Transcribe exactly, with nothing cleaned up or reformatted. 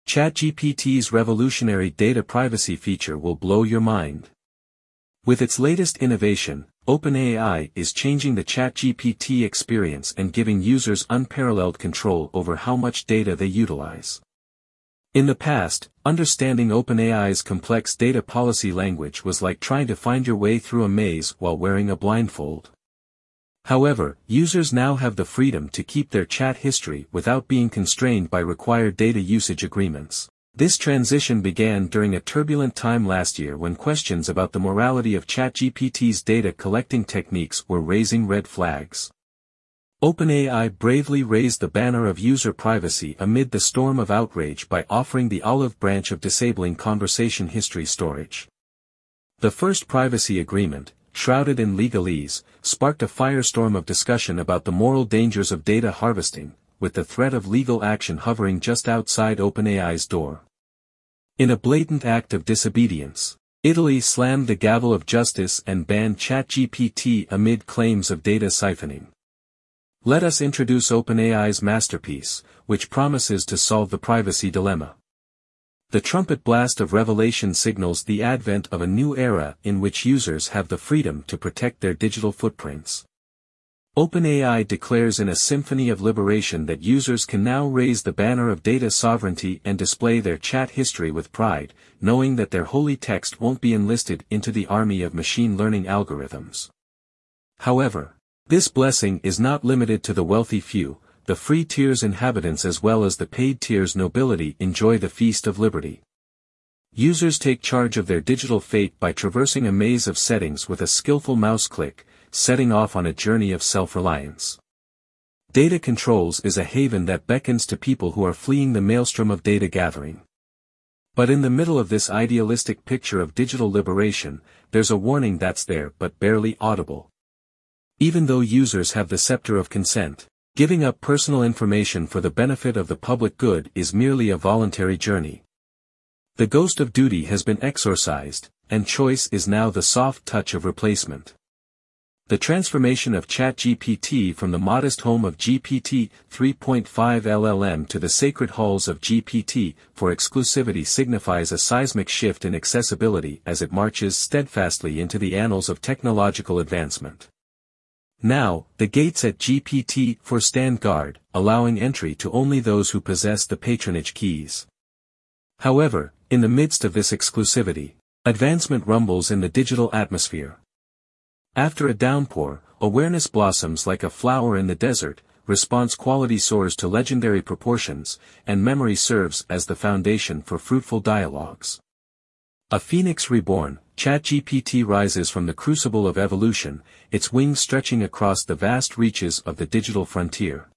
ChatGPT's revolutionary data privacy feature will blow your mind. With its latest innovation, OpenAI is changing the ChatGPT experience and giving users unparalleled control over how much data they utilize. In the past, understanding OpenAI's complex data policy language was like trying to find your way through a maze while wearing a blindfold. However, users now have the freedom to keep their chat history without being constrained by required data usage agreements. This transition began during a turbulent time last year when questions about the morality of ChatGPT's data collecting techniques were raising red flags. OpenAI bravely raised the banner of user privacy amid the storm of outrage by offering the olive branch of disabling conversation history storage. The first privacy agreement, shrouded in legalese, sparked a firestorm of discussion about the moral dangers of data harvesting, with the threat of legal action hovering just outside OpenAI's door. In a blatant act of disobedience, Italy slammed the gavel of justice and banned ChatGPT amid claims of data siphoning. Let us introduce OpenAI's masterpiece, which promises to solve the privacy dilemma. The trumpet blast of revelation signals the advent of a new era in which users have the freedom to protect their digital footprints. OpenAI declares in a symphony of liberation that users can now raise the banner of data sovereignty and display their chat history with pride, knowing that their holy text won't be enlisted into the army of machine learning algorithms. However, this blessing is not limited to the wealthy few. The free tier's inhabitants as well as the paid tier's nobility enjoy the feast of liberty. Users take charge of their digital fate by traversing a maze of settings with a skillful mouse click, setting off on a journey of self-reliance. Data Controls is a haven that beckons to people who are fleeing the maelstrom of data gathering. But in the middle of this idealistic picture of digital liberation, there's a warning that's there but barely audible. Even though users have the scepter of consent, giving up personal information for the benefit of the public good is merely a voluntary journey. The ghost of duty has been exorcised, and choice is now the soft touch of replacement. The transformation of ChatGPT from the modest home of G P T three point five L L M to the sacred halls of G P T four exclusivity signifies a seismic shift in accessibility as it marches steadfastly into the annals of technological advancement. Now, the gates at G P T four stand guard, allowing entry to only those who possess the patronage keys. However, in the midst of this exclusivity, advancement rumbles in the digital atmosphere. After a downpour, awareness blossoms like a flower in the desert, response quality soars to legendary proportions, and memory serves as the foundation for fruitful dialogues. A phoenix reborn, ChatGPT rises from the crucible of evolution, its wings stretching across the vast reaches of the digital frontier.